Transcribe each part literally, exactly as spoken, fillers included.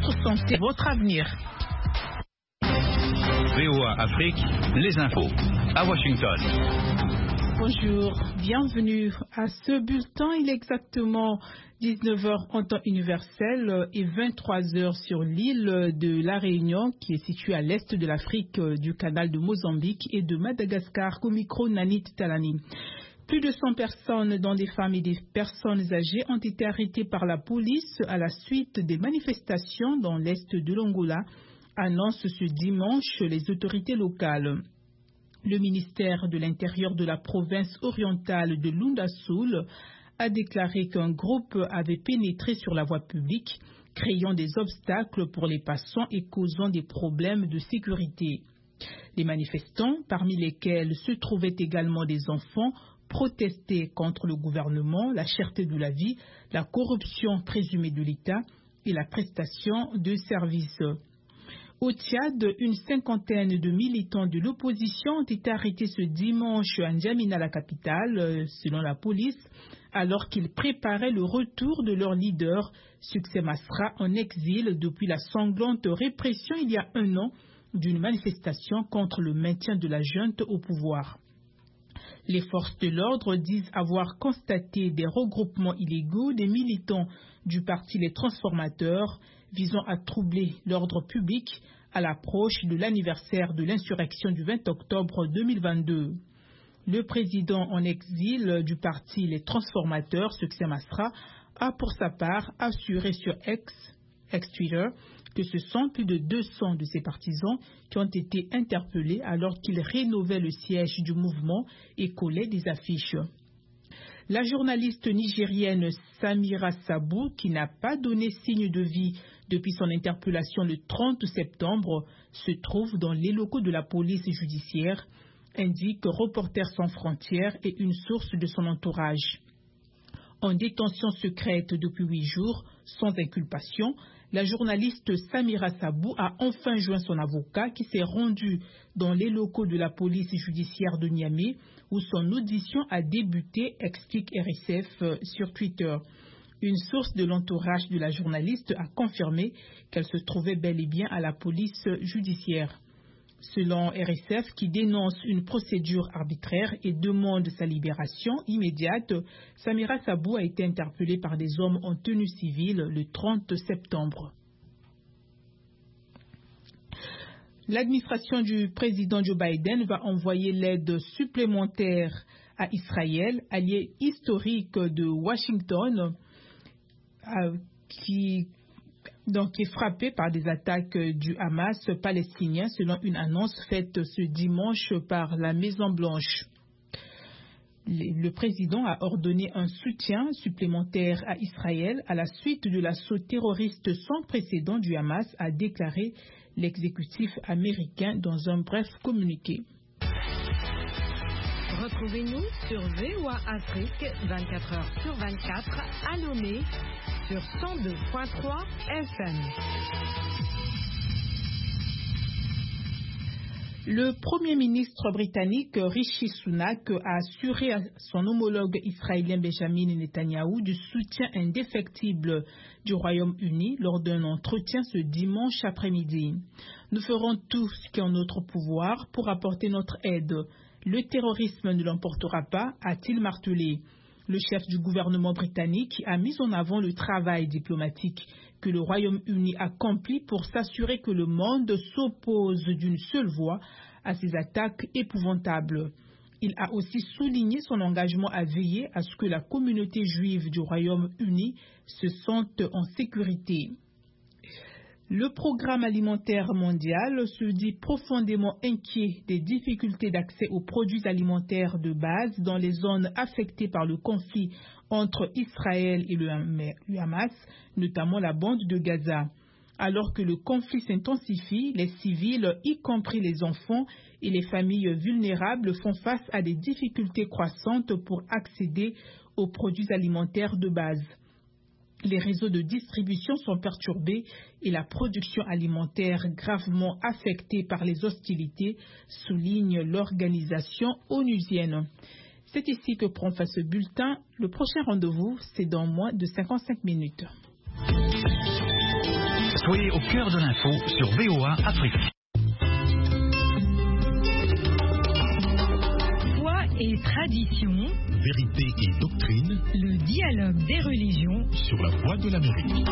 votre santé, votre avenir. V O A Afrique, les infos, à Washington. Bonjour, bienvenue à ce bulletin. Il est exactement dix-neuf heures en temps universel et vingt-trois heures sur l'île de La Réunion, qui est située à l'est de l'Afrique, du canal de Mozambique et de Madagascar, au micro Nanit Talani. Plus de cent personnes, dont des femmes et des personnes âgées, ont été arrêtées par la police à la suite des manifestations dans l'est de l'Angola, annoncent ce dimanche les autorités locales. Le ministère de l'Intérieur de la province orientale de Lunda-Sul a déclaré qu'un groupe avait pénétré sur la voie publique, créant des obstacles pour les passants et causant des problèmes de sécurité. Les manifestants, parmi lesquels se trouvaient également des enfants, protester contre le gouvernement, la cherté de la vie, la corruption présumée de l'État et la prestation de services. Au Tchad, une cinquantaine de militants de l'opposition ont été arrêtés ce dimanche à N'Djamena, la capitale, selon la police, alors qu'ils préparaient le retour de leur leader, Succès Masra, en exil depuis la sanglante répression il y a un an d'une manifestation contre le maintien de la junte au pouvoir. Les forces de l'ordre disent avoir constaté des regroupements illégaux des militants du parti Les Transformateurs visant à troubler l'ordre public à l'approche de l'anniversaire de l'insurrection du vingt octobre deux mille vingt-deux. Le président en exil du parti Les Transformateurs, Succès Masra, a pour sa part assuré sur X, ex-Twitter, que ce sont plus de deux cents de ses partisans qui ont été interpellés alors qu'ils rénovaient le siège du mouvement et collaient des affiches. La journaliste nigérienne Samira Sabou, qui n'a pas donné signe de vie depuis son interpellation le trente septembre, se trouve dans les locaux de la police judiciaire, indique Reporters sans frontières et une source de son entourage. En détention secrète depuis huit jours, sans inculpation, la journaliste Samira Sabou a enfin joint son avocat qui s'est rendu dans les locaux de la police judiciaire de Niamey où son audition a débuté, explique R S F sur Twitter. Une source de l'entourage de la journaliste a confirmé qu'elle se trouvait bel et bien à la police judiciaire. Selon R S F, qui dénonce une procédure arbitraire et demande sa libération immédiate, Samira Sabou a été interpellée par des hommes en tenue civile le trente septembre. L'administration du président Joe Biden va envoyer l'aide supplémentaire à Israël, allié historique de Washington, euh, qui donc, est frappé par des attaques du Hamas palestinien, selon une annonce faite ce dimanche par la Maison-Blanche. Le président a ordonné un soutien supplémentaire à Israël à la suite de l'assaut terroriste sans précédent du Hamas, a déclaré l'exécutif américain dans un bref communiqué. Retrouvez-nous sur V O A Afrique vingt-quatre heures sur vingt-quatre à Lomé sur cent deux point trois F M. Le Premier ministre britannique Rishi Sunak a assuré à son homologue israélien Benjamin Netanyahou du soutien indéfectible du Royaume-Uni lors d'un entretien ce dimanche après-midi. Nous ferons tout ce qui est en notre pouvoir pour apporter notre aide. Le terrorisme ne l'emportera pas, a-t-il martelé. Le chef du gouvernement britannique a mis en avant le travail diplomatique que le Royaume-Uni accomplit pour s'assurer que le monde s'oppose d'une seule voix à ces attaques épouvantables. Il a aussi souligné son engagement à veiller à ce que la communauté juive du Royaume-Uni se sente en sécurité. Le Programme alimentaire mondial se dit profondément inquiet des difficultés d'accès aux produits alimentaires de base dans les zones affectées par le conflit entre Israël et le Hamas, notamment la bande de Gaza. Alors que le conflit s'intensifie, les civils, y compris les enfants et les familles vulnérables, font face à des difficultés croissantes pour accéder aux produits alimentaires de base. Les réseaux de distribution sont perturbés et la production alimentaire gravement affectée par les hostilités, souligne l'organisation onusienne. C'est ici que prend fin ce bulletin. Le prochain rendez-vous, c'est dans moins de cinquante-cinq minutes. Soyez au cœur de l'info sur V O A Afrique. Foi et tradition, vérité et doctrine, le dialogue des religions sur la Voix de l'Amérique.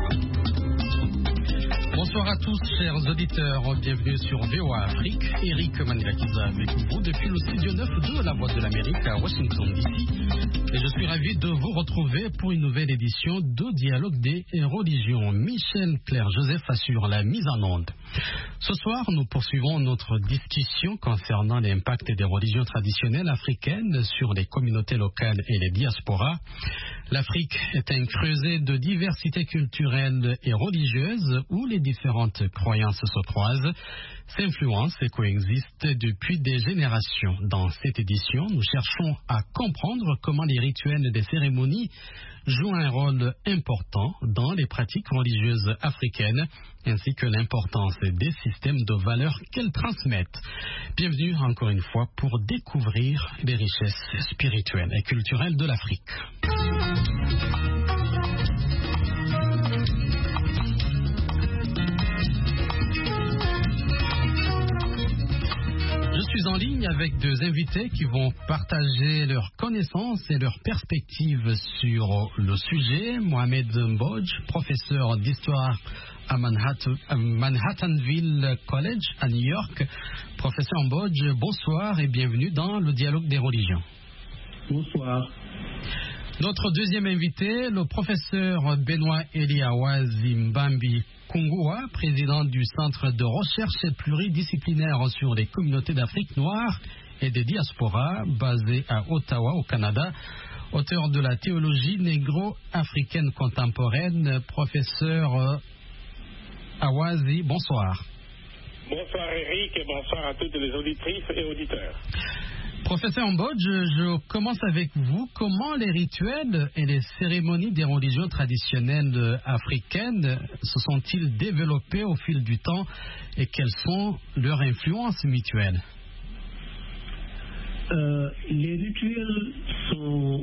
Bonsoir à tous, chers auditeurs. Bienvenue sur V O A Afrique. Eric Manilakiza avec vous depuis le studio neuf de la Voix de l'Amérique à Washington D C. Et je suis ravi de vous retrouver pour une nouvelle édition de Dialogue des religions. Michel Claire-Joseph assure la mise en onde. Ce soir, nous poursuivons notre discussion concernant l'impact des religions traditionnelles africaines sur les communautés locales et les diasporas. L'Afrique est un creuset de diversité culturelle et religieuse où les différentes croyances se croisent, s'influencent et coexistent depuis des générations. Dans cette édition, nous cherchons à comprendre comment les rituels des cérémonies jouent un rôle important dans les pratiques religieuses africaines, ainsi que l'importance des systèmes de valeurs qu'elles transmettent. Bienvenue encore une fois pour découvrir les richesses spirituelles et culturelles de l'Afrique. Je suis en ligne avec deux invités qui vont partager leurs connaissances et leurs perspectives sur le sujet. Mohamed Mbodj, professeur d'histoire à Manhattan, à Manhattanville College à New York. Professeur Mbodj, bonsoir et bienvenue dans le Dialogue des religions. Bonsoir. Notre deuxième invité, le professeur Benoît Eliawa Zimbambi Kungua, président du Centre de recherche pluridisciplinaire sur les communautés d'Afrique noire et des diasporas, basé à Ottawa, au Canada, auteur de la théologie négro-africaine contemporaine. Professeur Awazi, bonsoir. Bonsoir Eric et bonsoir à toutes les auditrices et auditeurs. Professeur Mbodj, je, je commence avec vous. Comment les rituels et les cérémonies des religions traditionnelles africaines se sont-ils développés au fil du temps et quelles sont leurs influences mutuelles? euh, Les rituels sont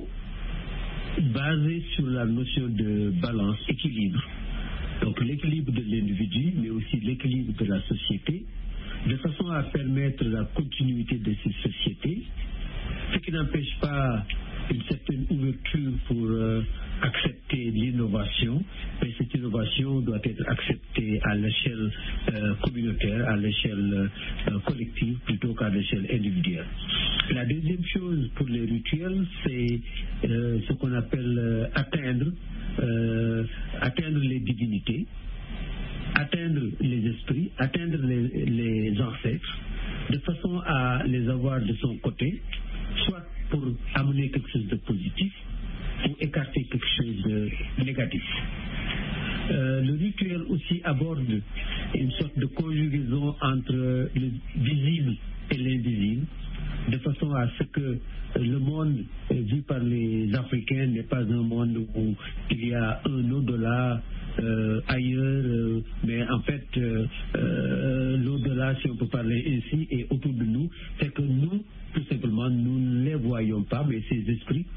basés sur la notion de balance, équilibre. Donc l'équilibre de l'individu, mais aussi l'équilibre de la société, de façon à permettre la continuité de ces sociétés, ce qui n'empêche pas une certaine ouverture pour euh, accepter l'innovation, mais cette innovation doit être acceptée à l'échelle euh, communautaire, à l'échelle euh, collective, plutôt qu'à l'échelle individuelle. La deuxième chose pour les rituels, c'est euh, ce qu'on appelle euh, atteindre, euh, atteindre les divinités, atteindre les esprits, atteindre les, les ancêtres, de façon à les avoir de son côté, soit pour amener quelque chose de positif ou écarter quelque chose de négatif. Euh, le rituel aussi aborde une sorte de conjugaison entre le visible et l'invisible, de façon à ce que le monde vu par les Africains n'est pas un monde où il y a un au-delà euh, ailleurs, euh, mais en fait euh, euh, l'au-delà, si on peut parler ainsi, est autour de nous. C'est que nous, tout simplement, nous ne les voyons pas, mais ces esprits,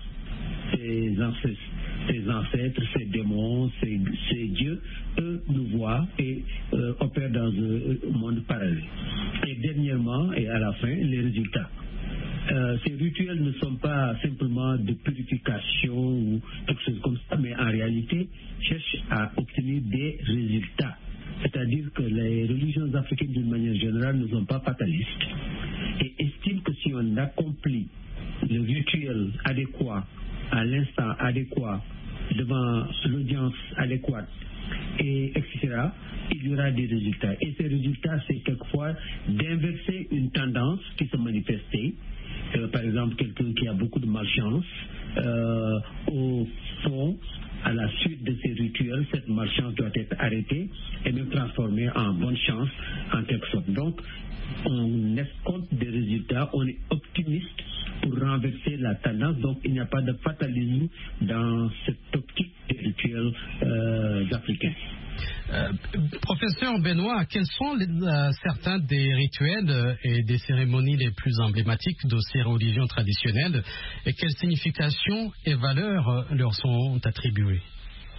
ces ancêtres, ces, ancêtres, ces démons, ces, ces dieux, eux nous voient et euh, opèrent dans un monde parallèle. Et dernièrement, et à la fin, les résultats. Euh, ces rituels ne sont pas simplement de purification ou quelque chose comme ça, mais en réalité cherchent à obtenir des résultats. C'est-à-dire que les religions africaines, d'une manière générale, ne sont pas fatalistes et estiment que si on accomplit le rituel adéquat à l'instant adéquat devant l'audience adéquate, et etc., il y aura des résultats. Et ces résultats, c'est quelquefois d'inverser une tendance qui se manifestait. Euh, par exemple, quelqu'un qui a beaucoup de malchance, euh, au fond, à la suite de ces rituels, cette malchance doit être arrêtée et même transformée en bonne chance, en quelque sorte. Donc, on escompte des résultats, on est optimiste pour renverser la tendance. Donc, il n'y a pas de fatalisme dans cette optique des rituels euh, africains. Euh, professeur Benoît, quels sont les, euh, certains des rituels euh, et des cérémonies les plus emblématiques de ces religions traditionnelles et quelles significations et valeurs euh, leur sont attribuées?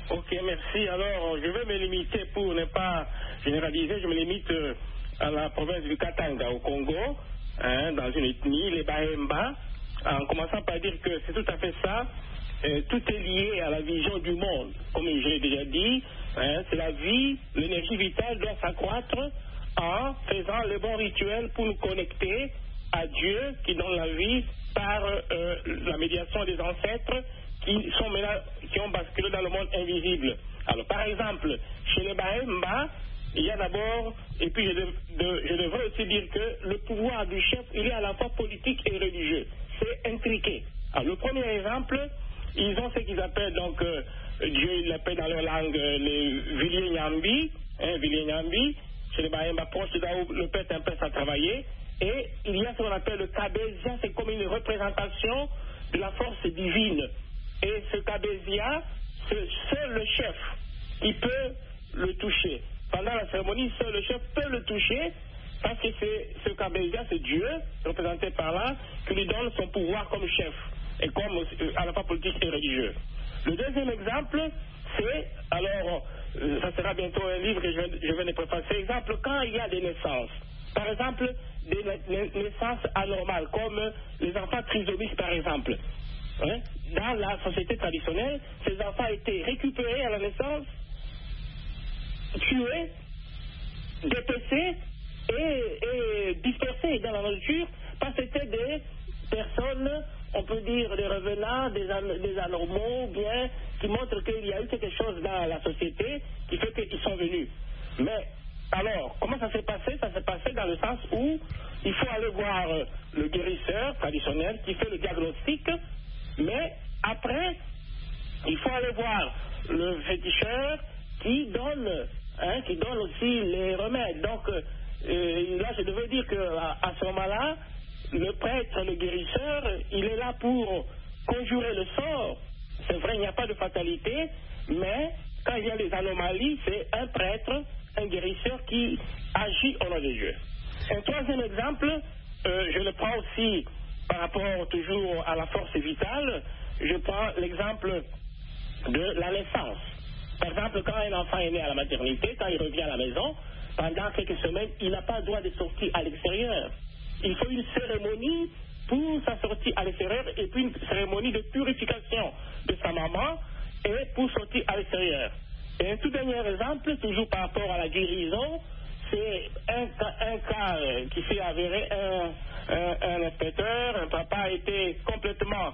Ok, merci. Alors, je vais me limiter, pour ne pas généraliser, je me limite euh, à la province du Katanga, au Congo, hein, dans une ethnie, les Bahemba, en commençant par dire que c'est tout à fait ça. Euh, tout est lié à la vision du monde. Comme je l'ai déjà dit, hein, c'est la vie, l'énergie vitale doit s'accroître en faisant les bons rituels pour nous connecter à Dieu qui donne la vie par euh, la médiation des ancêtres qui sont maintenant, qui ont basculé dans le monde invisible. Alors, par exemple, chez les Bahemba, il y a d'abord, et puis je, dev, de, je devrais aussi dire que le pouvoir du chef, il est à la fois politique et religieux. C'est intriqué. Alors, le premier exemple, ils ont ce qu'ils appellent, donc, euh, Dieu, il l'appelle dans leur langue euh, les Villiers Nyambi, hein, Villiers Nyambi, chez les Bahemba proches, c'est là où le père un père a travaillé. Et il y a ce qu'on appelle le Kabezia, c'est comme une représentation de la force divine. Et ce Kabezia, c'est seul le chef qui peut le toucher. Pendant la cérémonie, seul le chef peut le toucher parce que c'est, ce Kabezia, c'est Dieu, représenté par là, qui lui donne son pouvoir comme chef et comme à la fois politique et religieux. Le deuxième exemple, c'est, alors, ça sera bientôt un livre que je vais, je vais le préfacer, exemple, quand il y a des naissances. Par exemple, des naissances anormales, comme les enfants trisomiques, par exemple. Hein? Dans la société traditionnelle, ces enfants étaient récupérés à la naissance, tués, dépecés et, et dispersés dans la nature, parce que c'était des personnes, on peut dire des revenants, des, an- des anormaux, bien, qui montrent qu'il y a eu quelque chose dans la société qui fait qu'ils sont venus. Mais alors, comment ça s'est passé? Ça s'est passé dans le sens où il faut aller voir euh, le guérisseur traditionnel qui fait le diagnostic, mais après, il faut aller voir le féticheur qui donne, hein, qui donne aussi les remèdes. Donc, euh, là, je devais dire qu'à à ce moment-là, le prêtre, le guérisseur, il est là pour conjurer le sort. C'est vrai, il n'y a pas de fatalité, mais quand il y a des anomalies, c'est un prêtre, un guérisseur qui agit au nom de Dieu. Un troisième exemple, euh, je le prends aussi par rapport toujours à la force vitale, je prends l'exemple de la naissance. Par exemple, quand un enfant est né à la maternité, quand il revient à la maison, pendant quelques semaines, il n'a pas le droit de sortir à l'extérieur. Il faut une cérémonie pour sa sortie à l'extérieur et puis une cérémonie de purification de sa maman et pour sortir à l'extérieur. Et un tout dernier exemple, toujours par rapport à la guérison, c'est un cas, un cas euh, qui s'est avéré, un, un, un inspecteur, un papa était complètement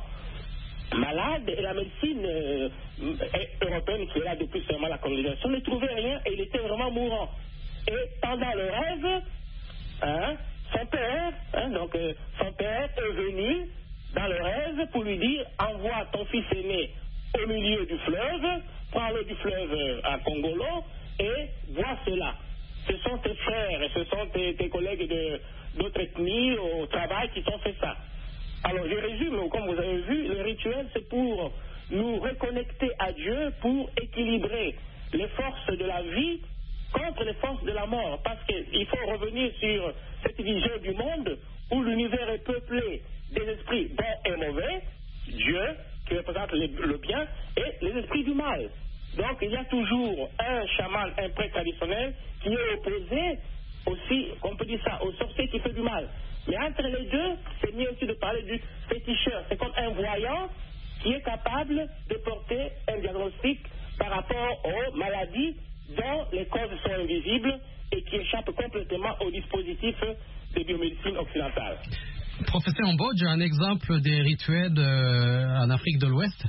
malade et la médecine euh, européenne qui est là depuis seulement la colonisation ne trouvait rien et il était vraiment mourant. Et pendant le rêve, hein, son père, hein, donc euh, son père est venu dans le rêve pour lui dire envoie ton fils aîné au milieu du fleuve, prends l'eau du fleuve à Congolo et vois cela. Ce sont tes frères et ce sont tes, tes collègues de, d'autres ethnies au travail qui t'ont fait ça. Alors je résume, comme vous avez vu, le rituel c'est pour nous reconnecter à Dieu, pour équilibrer les forces de la vie contre les forces de la mort. Parce qu'il faut revenir sur cette vision du monde où l'univers est peuplé des esprits bons et mauvais, Dieu qui représente le, le bien, et les esprits du mal. Donc il y a toujours un chaman, un prêtre traditionnel qui est opposé aussi, on peut dire ça, au sorcier qui fait du mal. Mais entre les deux, c'est mieux aussi de parler du féticheur. C'est comme un voyant qui est capable de porter un diagnostic par rapport aux maladies dont les causes sont invisibles et qui échappent complètement au dispositif de biomédecine occidentale. Professeur Mbodj, un exemple des rituels euh, en Afrique de l'Ouest?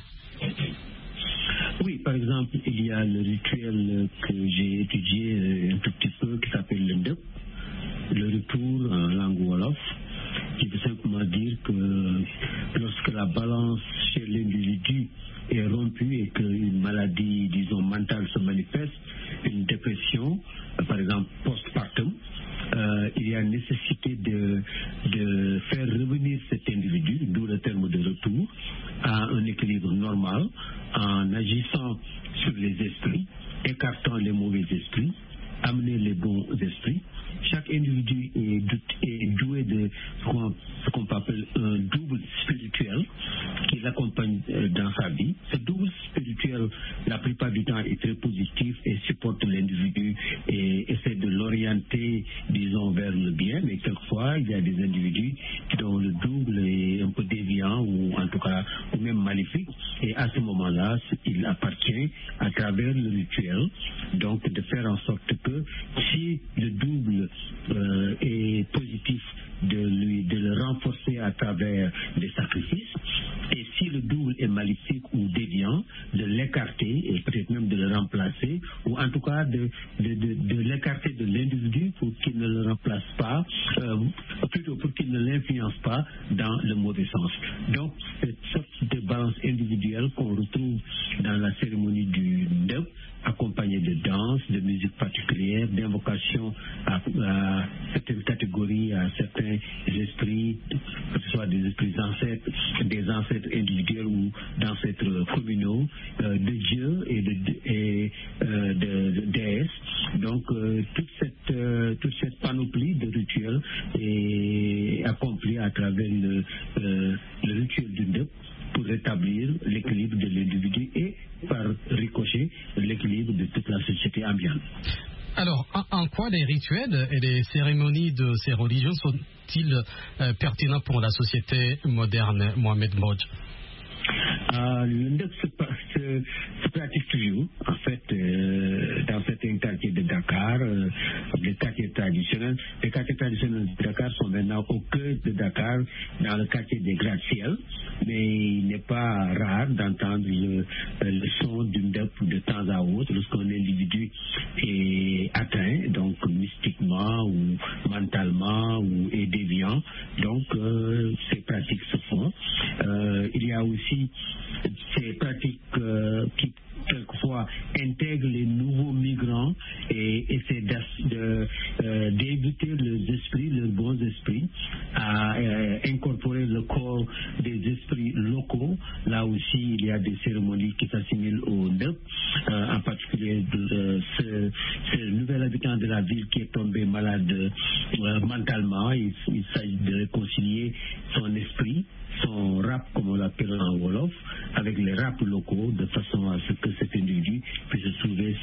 Oui, par exemple, il y a le rituel que j'ai étudié un tout petit peu qui s'appelle le Ndep, le retour en langue Wolof, qui veut simplement dire que lorsque la balance chez l'individu est rompue et qu'une maladie, disons, mentale se manifeste, une dépression, par exemple postpartum, euh, il y a nécessité de, de faire revenir cet individu, d'où le terme de retour, à un équilibre normal, en agissant sur les esprits, écartant les mauvais esprits, amener les bons esprits. Chaque individu est, est doué de ce qu'on appelle un double spirituel qui l'accompagne dans sa vie. Ce double spirituel, la plupart du temps, orientés, disons, vers le bien, mais quelquefois, il y a des individus dont le double est un peu déviant ou en tout cas, ou même maléfique. Et à ce moment-là, il appartient à travers le rituel, donc de faire en sorte que si le double euh, est positif, de, lui, de le renforcer à travers des sacrifices, et si le double est maléfique ou déviant, de l'écarter et peut-être même de le remplacer, ou en tout cas de, de, de, de l'écarter de l'individu pour qu'il ne le remplace pas, euh, plutôt pour qu'il ne l'influence pas dans le mauvais sens. Donc, cette sorte de balance individuelle qu'on retrouve dans la cérémonie du Ndeb, accompagnée de danse, de musique particulière, d'invocation à, à certaines catégories, à certains esprits, que ce soit des esprits ancêtres, des ancêtres individuels ou d'ancêtres communaux, euh, de Dieu et de, de, et, euh, de, de déesses. Donc, euh, toute, cette, euh, toute cette panoplie de rituels est accomplie à travers le, euh, le rituel du Ndeb pour rétablir l'équilibre de l'individu et par ricochet l'équilibre de toute la société ambiante. Alors, en, en quoi les rituels et les cérémonies de ces religions sont-ils euh, pertinents pour la société moderne, Mohamed Mbodj? Euh, le Ndeb se, se, se pratique toujours, en fait, euh, dans certains quartiers de Dakar, euh, les quartiers traditionnels. Les quartiers traditionnels de Dakar sont maintenant au cœur de Dakar, dans le quartier des gratte-ciel, mais il n'est pas rare d'entendre le, le son du Ndeb de temps à autre lorsqu'un individu est atteint, donc mystiquement ou mentalement ou est déviant. Donc, euh, ces pratiques se font. Euh, il y a aussi ces pratiques euh, qui quelquefois intègrent les nouveaux migrants et essaient de, euh, d'éviter leurs esprits, leurs bons esprits, à euh, incorporer le corps des esprits locaux. Là aussi, il y a des cérémonies qui s'assimilent au Ndeb, euh, en particulier de, ce, ce nouvel habitant de la ville qui est tombé malade euh, mentalement. Il, il s'agit de réconcilier son esprit, son rap, comme on l'appelle en Wolof, avec les raps locaux, de façon à ce que cet individu puisse trouver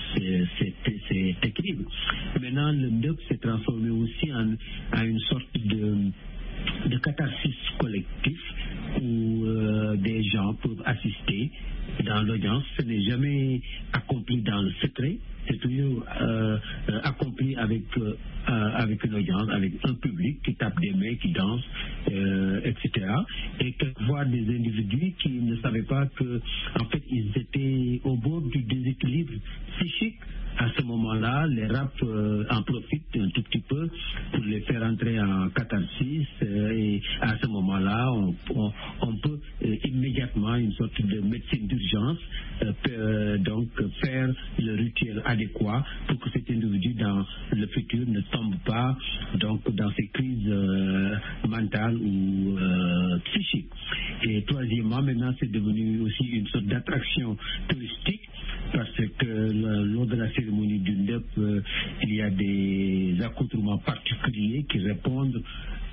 cet équilibre. Maintenant, le Ndeb s'est transformé aussi en, en une sorte de, de catharsis collectif où euh, des gens peuvent assister dans l'audience. Ce n'est jamais accompli dans le secret, c'est toujours euh, euh, accompli avec, euh, avec une audience, avec un public qui tape des mains, qui danse, euh, et cetera. Et quelquefois des individus qui ne savaient pas que, en fait, ils étaient au bord du déséquilibre psychique. À ce moment-là, les raps euh, en profitent un tout petit peu pour les faire entrer en catharsis euh, et à ce moment-là, on, on, on peut euh, immédiatement, une sorte de médecine d'urgence, euh, peut, euh, donc faire le rituel adéquat pour que cet individu dans le futur ne tombe pas donc dans ces crises euh, mentales ou euh, psychiques. Et troisièmement, maintenant, c'est devenu aussi une sorte d'attraction touristique parce que le, lors de la cérémonie du Ndeb, euh, il y a des accoutrements particuliers qui répondent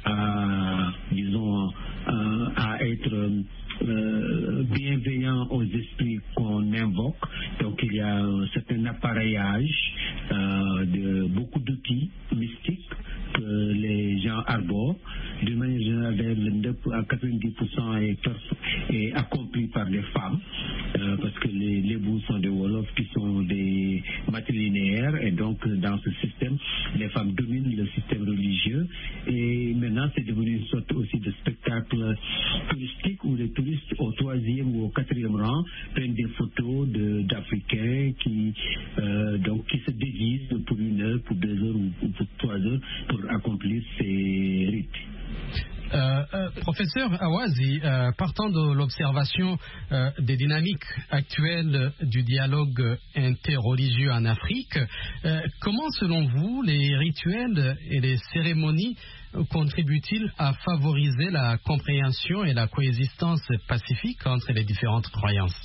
à, disons, à, à être euh, bienveillants aux esprits qu'on invoque. Donc il y a un certain appareillage euh, de beaucoup d'outils mystiques que les gens arborent. D'une manière générale, le Ndeb à quatre-vingt-dix pour cent est, est accompli par des femmes, euh, parce que les, les bouts sont des Wolofs qui sont des matrilinéaires, et donc dans ce système, les femmes dominent le système religieux. Et maintenant, c'est devenu une sorte aussi de spectacle touristique où les touristes au troisième ou au quatrième rang prennent des photos de, d'Africains qui, euh, donc, qui se déguisent pour une heure, pour deux heures ou, ou pour trois heures pour accomplir ces rites. Euh, euh, professeur Awazi, euh, partant de l'observation euh, des dynamiques actuelles du dialogue interreligieux en Afrique, euh, comment selon vous les rituels et les cérémonies contribuent-ils à favoriser la compréhension et la coexistence pacifique entre les différentes croyances?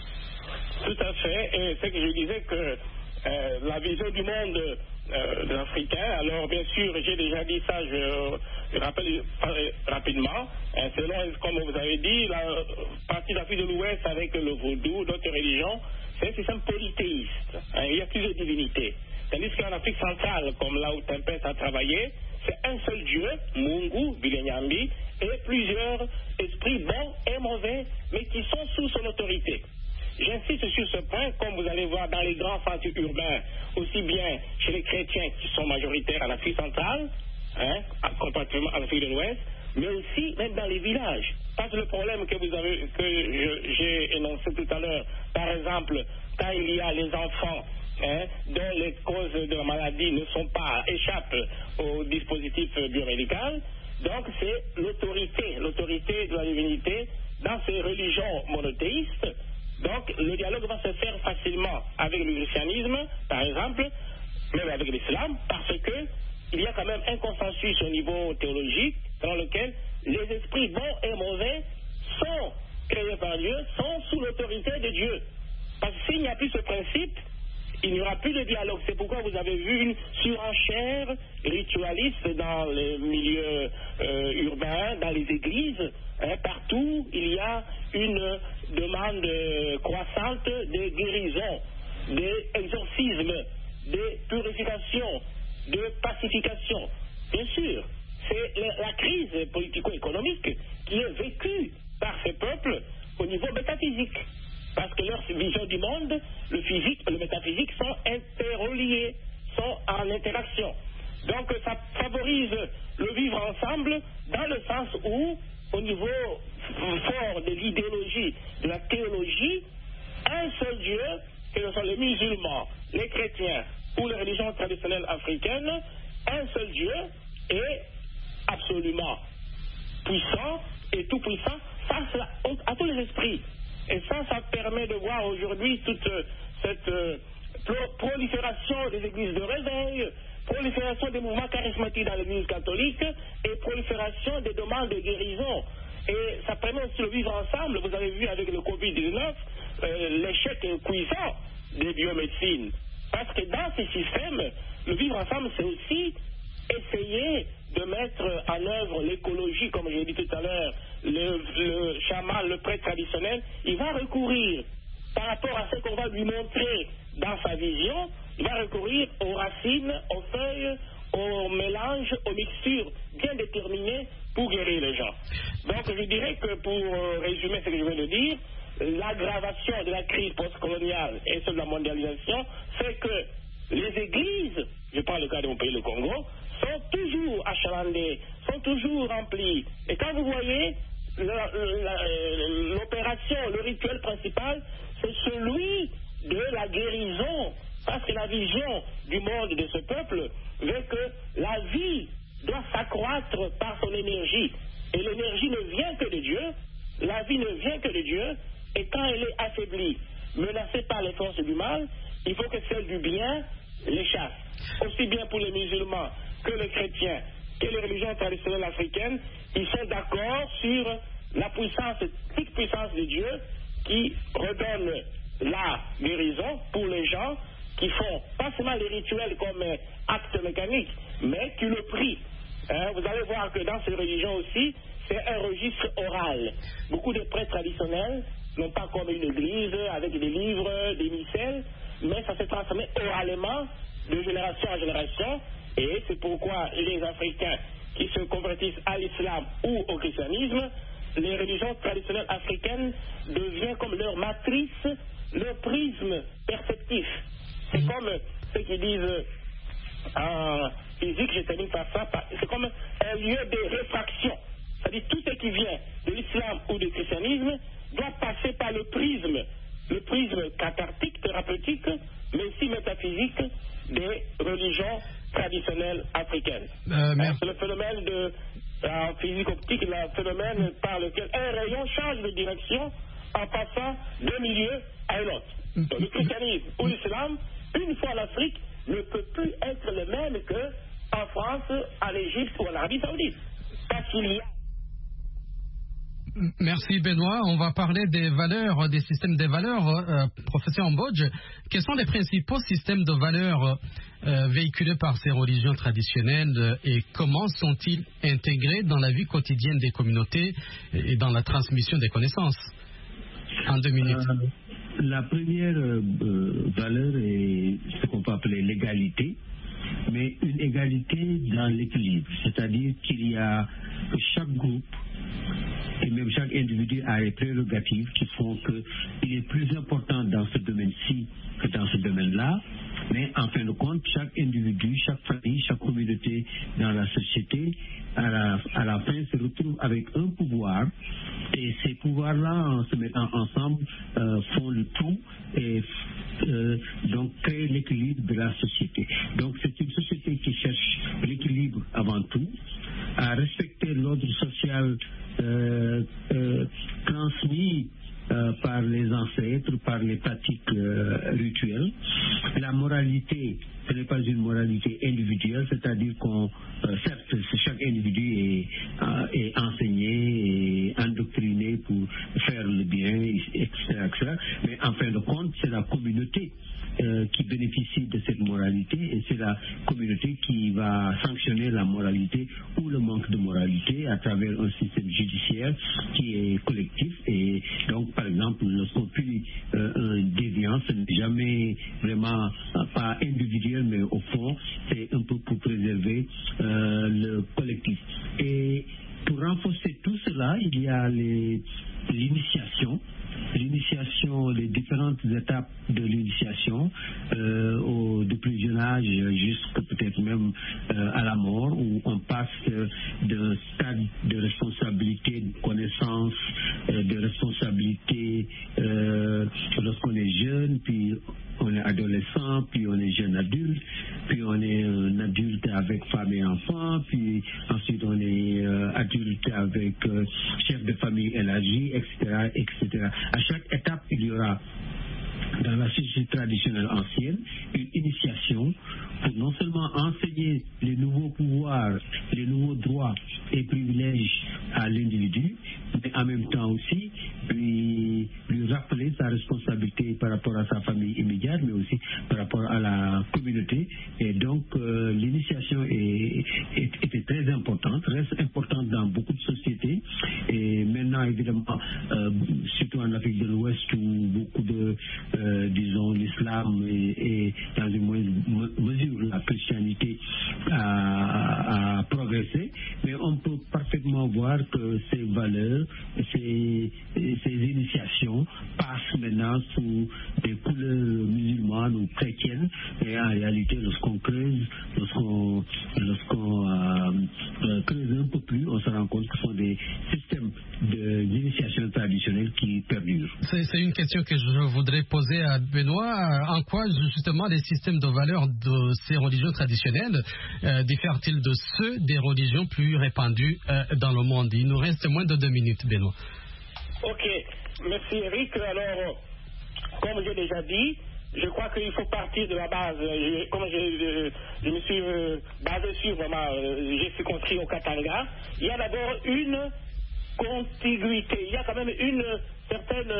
Tout à fait, et c'est que je disais que euh, la vision du monde euh, de l'Africain, alors bien sûr, j'ai déjà dit ça, je, je rappelle euh, rapidement, euh, selon, comme vous avez dit, la partie d'Afrique de l'Ouest avec le vaudou, d'autres religions, c'est un système polythéiste, hein, il y a plusieurs divinités. Tandis qu'en Afrique centrale, comme là où Tempest a travaillé, c'est un seul Dieu, Mungu, Bilenyambi, et plusieurs esprits bons et mauvais, mais qui sont sous son autorité. J'insiste sur ce point, comme vous allez voir dans les grands centres urbains, aussi bien chez les chrétiens qui sont majoritaires en Afrique centrale, hein, comparativement en Afrique de l'Ouest, mais aussi même dans les villages. Parce que le problème que vous avez, que je, j'ai énoncé tout à l'heure, par exemple, quand il y a les enfants hein, dont les causes de la maladie ne sont pas, échappent au dispositif biomédical, donc c'est l'autorité, l'autorité de la divinité dans ces religions monothéistes. Donc le dialogue va se faire facilement avec le christianisme, par exemple, même avec l'islam, parce que il y a quand même un consensus au niveau théologique dans lequel les esprits bons et mauvais sont créés par Dieu, sont sous l'autorité de Dieu. Parce que s'il n'y a plus ce principe, il n'y aura plus de dialogue. C'est pourquoi vous avez vu une surenchère ritualiste dans les milieux euh, urbains, dans les églises. Hein, partout, il y a une demande euh, croissante de guérison, d'exorcisme, de purification, de pacification. Bien sûr, c'est la, la crise politico-économique qui est vécue par ces peuples au niveau métaphysique. Parce que leur vision du monde, le physique et le métaphysique sont interreliés, sont en interaction. Donc ça favorise le vivre ensemble dans le sens où, au niveau fort de l'idéologie, de la théologie, un seul Dieu, que ce soit les musulmans, les chrétiens ou les religions traditionnelles africaines, un seul Dieu est absolument puissant et tout puissant face à, à tous les esprits. Et ça, ça permet de voir aujourd'hui toute cette euh, prolifération des églises de réveil, prolifération des mouvements charismatiques dans l'église catholique et prolifération des demandes de guérison. Et ça permet aussi de vivre ensemble. Vous avez vu avec le covid dix-neuf euh, l'échec cuisant des biomédecines. Parce que dans ces systèmes, le vivre ensemble, c'est aussi essayer de mettre en œuvre l'écologie, comme j'ai dit tout à l'heure. Le, le chaman, le prêtre traditionnel, il va recourir, par rapport à ce qu'on va lui montrer dans sa vision, il va recourir aux racines, aux feuilles, aux mélanges, aux mixtures bien déterminées pour guérir les gens. Donc je dirais que pour euh, résumer ce que je viens de dire, l'aggravation de la crise postcoloniale et celle de la mondialisation fait que les églises, je prends le cas de mon pays, le Congo, sont toujours achalandées, sont toujours remplies. Et quand vous voyez l'opération, le rituel principal, c'est celui de la guérison. Parce que la vision du monde de ce peuple veut que la vie doit s'accroître par son énergie. Et l'énergie ne vient que de Dieu, la vie ne vient que de Dieu, et quand elle est affaiblie, menacée par les forces du mal, il faut que celle du bien les chasse. Aussi bien pour les musulmans que les chrétiens, que les religions traditionnelles africaines, ils sont d'accord sur la puissance, toute puissance de Dieu qui redonne la guérison pour les gens qui font pas seulement les rituels comme euh, actes mécaniques, mais qui le prient. Hein, vous allez voir que dans ces religions aussi, c'est un registre oral. Beaucoup de prêtres traditionnels n'ont pas comme une église avec des livres, des missels, mais ça s'est transformé oralement de génération en génération, et c'est pourquoi les Africains qui se convertissent à l'islam ou au christianisme, les religions traditionnelles africaines deviennent comme leur matrice, leur prisme perceptif. C'est comme ceux qui disent en physique, je termine par ça, c'est comme un lieu de réfraction. C'est-à-dire tout ce qui vient de l'islam ou du christianisme doit passer par le prisme, le prisme cathartique, thérapeutique, mais aussi métaphysique des religions traditionnelles africaines. Euh, c'est le phénomène de en physique optique, le phénomène par lequel un rayon change de direction en passant d'un milieu à un autre. Donc, le christianisme ou l'islam, une fois l'Afrique, ne peut plus être le même qu'en France, en Égypte ou en Arabie Saoudite. Parce qu'il y a. Merci Benoît. On va parler des valeurs, des systèmes de valeurs. Euh, professeur Mbodj, quels sont les principaux systèmes de valeurs euh, véhiculés par ces religions traditionnelles et comment sont-ils intégrés dans la vie quotidienne des communautés et dans la transmission des connaissances? En deux minutes. Euh, la première euh, valeur est ce qu'on peut appeler l'égalité, mais une égalité dans l'équilibre, c'est-à-dire qu'il y a chaque groupe et même chaque individu a des prérogatives qui font qu'il est plus important dans ce domaine-ci que dans ce domaine-là, mais en fin de compte, chaque individu, chaque famille, chaque communauté dans la société, à la, à la fin, se retrouve avec un pouvoir, et ces pouvoirs-là, en se mettant ensemble, euh, font le tout et euh, donc créent l'équilibre de la société. Donc c'est une société qui cherche l'équilibre avant tout, à respecter l'ordre social euh, euh, transmis Euh, par les ancêtres, par les pratiques euh, rituelles. La moralité, ce n'est pas une moralité individuelle, c'est-à-dire qu'on, euh, certes, chaque individu est, euh, est enseigné et endoctriné pour faire le bien, et cetera, et cetera. Mais en fin de compte, c'est la communauté euh, qui bénéficie de cette moralité, et c'est la communauté qui va sanctionner la moralité ou le manque de moralité à travers un système judiciaire qui est collectif. Et donc, par exemple, lorsqu'on punit euh, un déviant, ce n'est jamais vraiment euh, pas individuel, mais au fond, c'est un peu pour préserver euh, le collectif. Et pour renforcer tout cela, il y a les, l'initiation. L'initiation, les différentes étapes de l'initiation, euh, au, de plus jeune âge jusqu'à peut-être même euh, à la mort, où on passe euh, d'un stade de responsabilité, de connaissance, euh, de responsabilité euh, lorsqu'on est jeune, puis on est adolescent, puis on est jeune adulte, puis on est un adulte avec femme et enfant, puis ensuite on est euh, adulte avec euh, chef de famille élargi, et cetera, et cetera. À chaque étape, il y aura dans la société traditionnelle ancienne une initiation pour non seulement enseigner les nouveaux pouvoirs, les nouveaux droits et privilèges à l'individu, mais en même temps aussi lui, lui rappeler sa responsabilité par rapport à sa famille immédiate, mais aussi par rapport à la communauté. Et donc euh, l'initiation est, est, était très importante, reste importante dans beaucoup de sociétés. Et maintenant, évidemment, euh, surtout en Afrique de l'Ouest, où beaucoup de, euh, disons, l'islam et, et dans une moindre mesure la christianité a, a progressé, mais on peut parfaitement voir que ces valeurs, ces, ces initiations passent maintenant sous des couleurs musulmanes ou chrétiennes, et en réalité, lorsqu'on creuse, lorsqu'on, lorsqu'on euh, euh, creuse un peu plus, on se rend compte que ce sont des systèmes de, d'initiation traditionnelle qui perdurent. C'est, c'est une question que je voudrais poser à Benoît. En quoi, justement, les systèmes de valeurs de ces religions traditionnelles euh, diffèrent-ils de ceux des religions plus répandues euh, dans le monde? Il nous reste moins de deux minutes, Benoît. Ok, merci Eric. Alors, comme j'ai déjà dit, je crois qu'il faut partir de la base. Je, comme je, je, je me suis euh, basé sur vraiment, euh, j'ai circonscrit au Katanga. Il y a d'abord une contiguïté, il y a quand même une certaine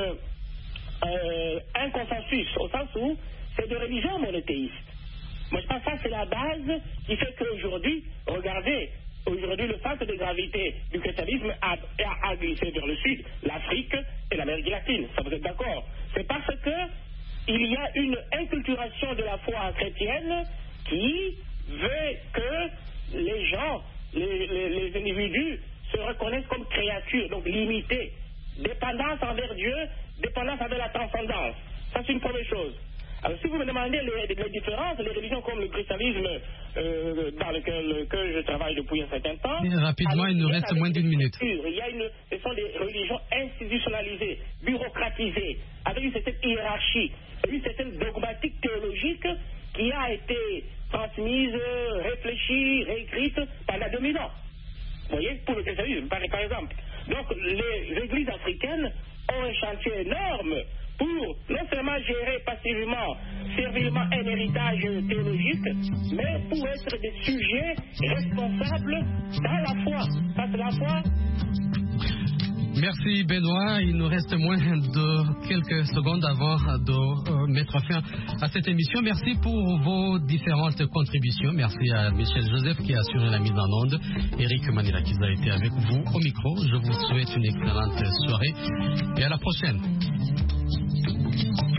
euh, un consensus, au sens où c'est de religion monothéiste. Moi je pense que ça c'est la base qui fait qu'aujourd'hui, regardez, aujourd'hui le centre de gravité du christianisme a, a, a glissé vers le sud, l'Afrique et l'Amérique latine, ça vous êtes d'accord? C'est parce que il y a une inculturation de la foi chrétienne qui veut que les gens, les, les, les individus se reconnaissent comme créatures, donc limitées, dépendance envers Dieu, dépendance envers la transcendance. Ça c'est une première chose. Alors si vous me demandez les, les différences, les religions comme le christianisme euh, dans lequel que je travaille depuis un certain temps... Et rapidement, il nous reste moins d'une minute. Il y a une, ce sont des religions institutionnalisées, bureaucratisées, avec une certaine hiérarchie, une certaine dogmatique théologique qui a été transmise, réfléchie, réécrite pendant deux mille ans. Vous voyez, pour le christianisme, par, par exemple. Donc, les églises africaines ont un chantier énorme pour non seulement gérer passivement, servilement un héritage théologique, mais pour être des sujets responsables dans la foi. Parce que la foi... Merci Benoît, il nous reste moins de quelques secondes avant de euh, mettre fin à cette émission. Merci pour vos différentes contributions. Merci à Michel Joseph qui a assuré la mise en onde. Eric Manirakiza a été avec vous au micro. Je vous souhaite une excellente soirée et à la prochaine. Thank you.